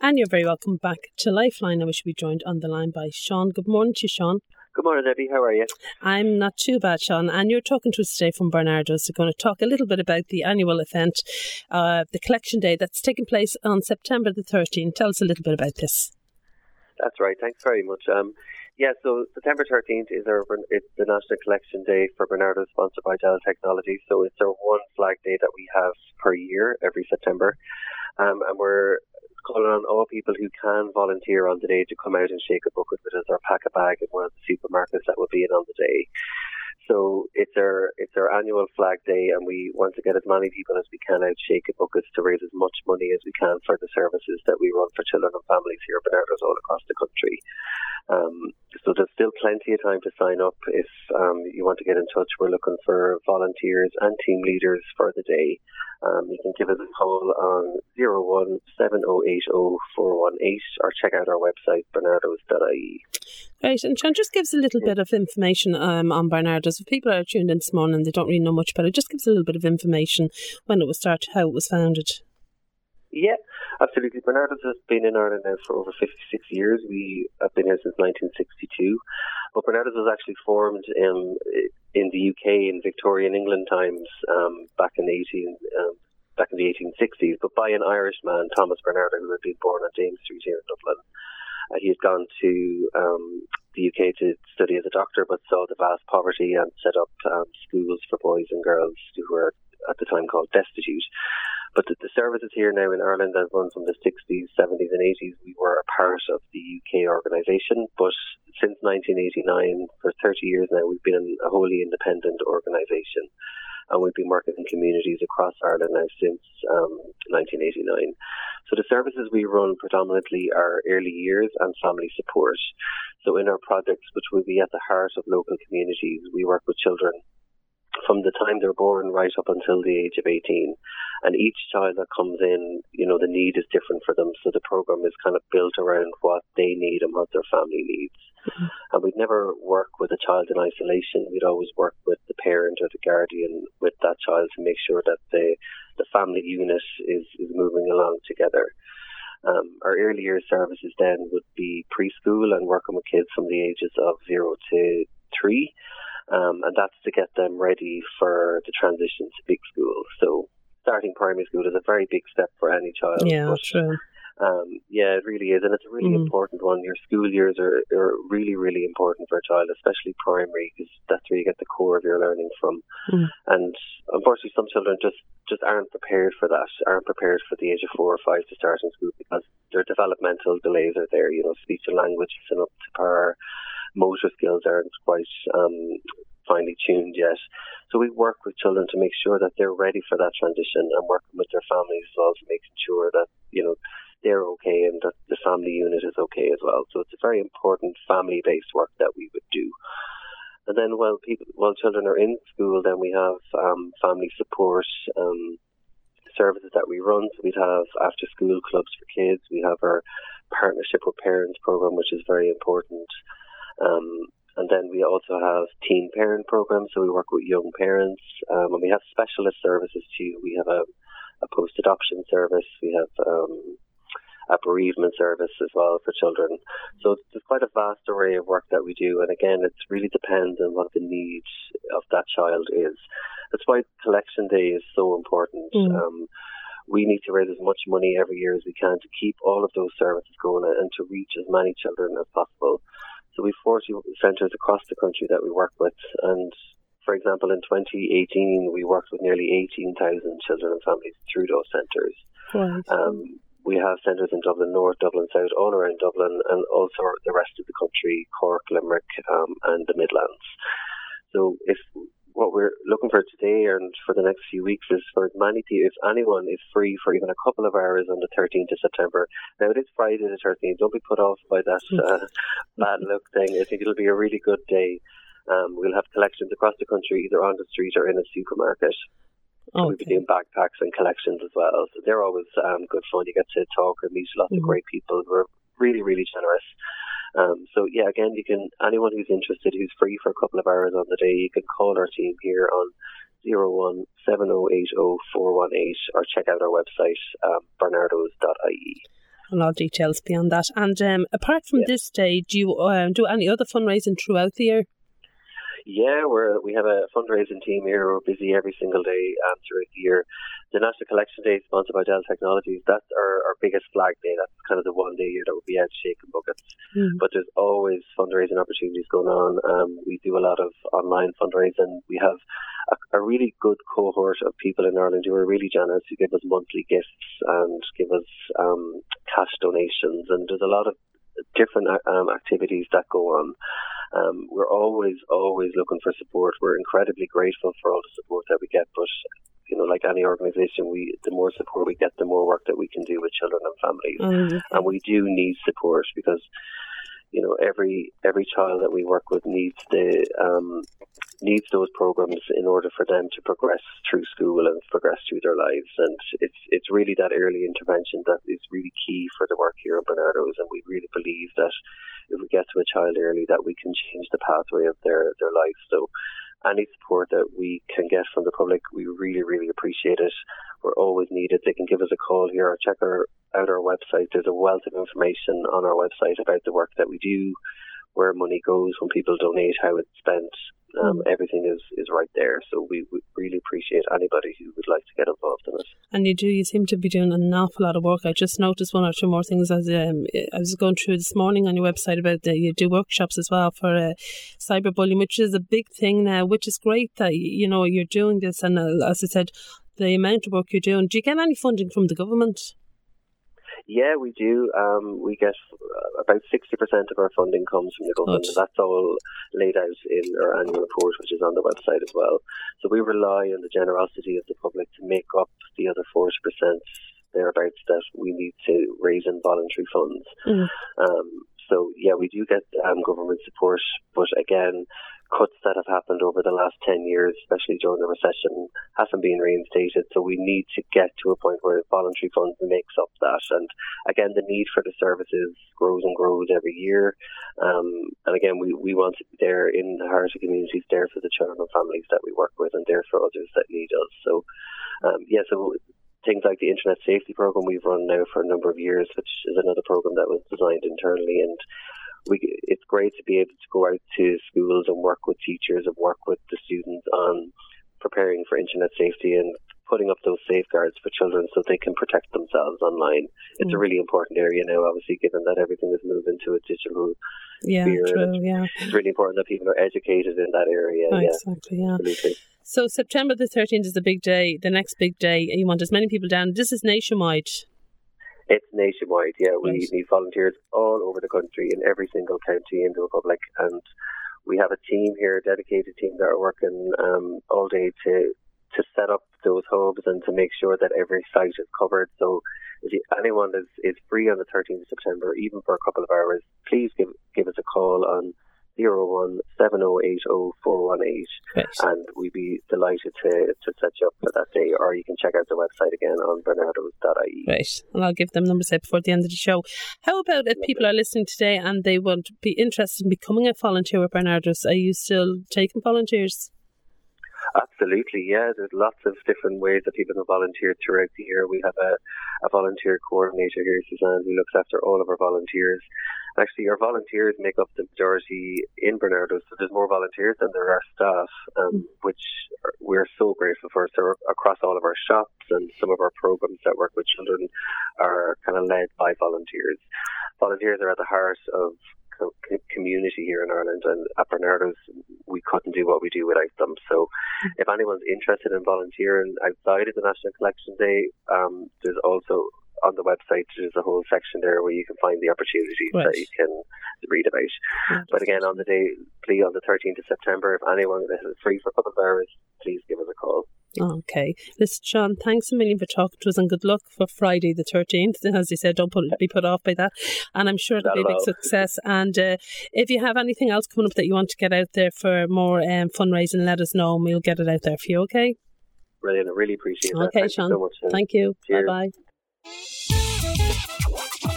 And you're very welcome back to Lifeline. And we should be joined on the line by Sean. Good morning to you, Sean. Good morning, Debbie. How are you? I'm not too bad, Sean. And you're talking to us today from Barnardo's. We're going to talk a little bit about the annual event, the Collection Day that's taking place on September the 13th. Tell us a little bit about this. That's right. Thanks very much. So September 13th is it's the National Collection Day for Barnardo's, sponsored by Dell Technologies. So it's our one flag day that we have per year, every September. And we're calling on all people who can volunteer on the day to come out and shake a bucket with us or pack a bag in one of the supermarkets that will be in on the day. So it's our annual flag day, and we want to get as many people as we can out shaking buckets to raise as much money as we can for the services that we run for children and families here at Barnardo's all across the country. So there's still plenty of time to sign up if you want to get in touch. We're looking for volunteers and team leaders for the day. You can give us a call on 017080418 or check out our website, barnardos.ie. Right, and Sean, just gives a little bit of information on Barnardo's. If people are tuned in this morning, they don't really know much about it, just gives a little bit of information when it was started, how it was founded. Yeah, absolutely. Barnardo's has been in Ireland now for over 56 years. We have been here since 1962. But Barnardo's was actually formed in the UK in Victorian England times back in the 1860s, but by an Irishman, Thomas Barnardo, who had been born on James Street here in Dublin. He had gone to the UK to study as a doctor, but saw the vast poverty and set up schools for boys and girls who were at the time called destitute. But the services here now in Ireland that run from the 60s, 70s and 80s, we were a part of the UK organisation. But since 1989, for 30 years now, we've been a wholly independent organisation. And we've been working in communities across Ireland now since 1989. So the services we run predominantly are early years and family support. So in our projects, which will be at the heart of local communities, we work with children from the time they're born right up until the age of 18. And each child that comes in, the need is different for them. So the program is kind of built around what they need and what their family needs. Mm-hmm. And we'd never work with a child in isolation. We'd always work with the parent or the guardian with that child to make sure that the family unit is moving along together. Our early years services then would be preschool and working with kids from the ages of 0 to 3. And that's to get them ready for the transition to big school. So starting primary school is a very big step for any child. Yeah, true. It really is. And it's a really important one. Your school years are really, really important for a child, especially primary, because that's where you get the core of your learning from. And unfortunately, some children just aren't prepared for that, aren't prepared for the age of 4 or 5 to start in school because their developmental delays are there. Speech and language isn't up to par. Motor skills aren't quite finely tuned yet. So we work with children to make sure that they're ready for that transition and working with their families as well to making sure that, they're okay and that the family unit is okay as well. So it's a very important family-based work that we would do. And then while children are in school, then we have family support services that we run. So we'd have after-school clubs for kids. We have our Partnership with Parents program, which is very important. And then we also have teen parent programs, so we work with young parents. And we have specialist services too. We have a post-adoption service. We have a bereavement service as well for children. So there's quite a vast array of work that we do. And again, it really depends on what the needs of that child is. That's why Collection Day is so important. We need to raise as much money every year as we can to keep all of those services going and to reach as many children as possible. So we have 40 centres across the country that we work with. And for example, in 2018, we worked with nearly 18,000 children and families through those centres. Right. We have centres in Dublin North, Dublin South, all around Dublin, and also the rest of the country, Cork, Limerick, and the Midlands. So if what we're looking for today and for the next few weeks is for many people, if anyone is free for even a couple of hours on the 13th of September. Now, it is Friday the 13th. Don't be put off by that bad luck thing. I think it'll be a really good day. We'll have collections across the country, either on the street or in a supermarket. Okay. We'll be doing backpacks and collections as well. So they're always good fun. You get to talk and meet lots of great people who are really, really generous. Again, anyone who's interested, who's free for a couple of hours on the day, you can call our team here on 017080418 or check out our website, barnardos.ie. And all details beyond that. And apart from this day, do you do any other fundraising throughout the year? Yeah, we have a fundraising team here. We're busy every single day throughout the year. The National Collection Day, sponsored by Dell Technologies, that's our biggest flag day. That's kind of the one day a year that we'll be out shaking buckets. But there's always fundraising opportunities going on. We do a lot of online fundraising. We have a really good cohort of people in Ireland who are really generous, who give us monthly gifts and give us cash donations. And there's a lot of different activities that go on. We're always looking for support. We're incredibly grateful for all the support that we get, but like any organisation, the more support we get, the more work that we can do with children and families. And we do need support because every child that we work with needs those programs in order for them to progress through school and progress through their lives. And it's really that early intervention that is really key for the work here at Barnardo's. And we really believe that if we get to a child early, that we can change the pathway of their life. So any support that we can get from the public, we really, really appreciate it. We're always needed. They can give us a call here or check out our website. There's a wealth of information on our website about the work that we do, where money goes when people donate, how it's spent. Everything is right there. So we really appreciate anybody who would like to get involved in it. And you seem to be doing an awful lot of work. I just noticed one or two more things as I was going through this morning on your website about you do workshops as well for cyberbullying, which is a big thing now, which is great that you're doing this. And as I said, the amount of work you're doing, do you get any funding from the government? Yeah, we do. We get about 60% of our funding comes from the government, and that's all laid out in our annual report, which is on the website as well. So we rely on the generosity of the public to make up the other 40% thereabouts that we need to raise in voluntary funds. So yeah, we do get government support, but again, cuts that have happened over the last 10 years, especially during the recession, haven't been reinstated. So we need to get to a point where voluntary funds makes up that. And again, the need for the services grows and grows every year. And again, we want to be there in the heart of communities, there for the children and families that we work with, and there for others that need us. So so things like the Internet Safety Programme we've run now for a number of years, which is another programme that was designed internally, and it's great to be able to go out to schools and work with teachers and work with the students on preparing for internet safety and putting up those safeguards for children so they can protect themselves online. It's a really important area now, obviously, given that everything is moving to a digital sphere. True, It's really important that people are educated in that area. Exactly. Absolutely. So September the 13th is the big day, the next big day. You want as many people down. This is nationwide. It's nationwide, yeah. We need volunteers all over the country, in every single county in the Republic. And we have a team here, a dedicated team that are working all day to set up those hubs and to make sure that every site is covered. So if anyone is free on the 13th of September, even for a couple of hours, please give us a call on 017080418, and we'd be delighted to set you up for that day. Or you can check out the website again on barnardos.ie. Right, and I'll give them numbers out before the end of the show. How about if people are listening today and they would be interested in becoming a volunteer with Barnardos? Are you still taking volunteers? Absolutely, yeah. There's lots of different ways that people can volunteer throughout the year. We have a volunteer coordinator here, Suzanne, who looks after all of our volunteers. Actually, our volunteers make up the majority in Barnardos, so there's more volunteers than there are staff, which we're so grateful for. So across all of our shops and some of our programs that work with children are kind of led by volunteers. Volunteers are at the heart of community here in Ireland, and at Barnardos we couldn't do what we do without them. So if anyone's interested in volunteering outside of the National Collection Day, there's also on the website there's a whole section there where you can find the opportunities that you can read about. But again, on the day, please, on the 13th of September, if anyone is free for a couple of hours, please give us a call. Okay. Listen, Sean, thanks a million for talking to us, and good luck for Friday the 13th. As you said, don't be put off by that. And I'm sure it'll be a big success. And if you have anything else coming up that you want to get out there for more fundraising, let us know and we'll get it out there for you, okay? Brilliant. I really appreciate that. Okay, Sean. Thank you so much. Thank you. Cheers. Bye-bye.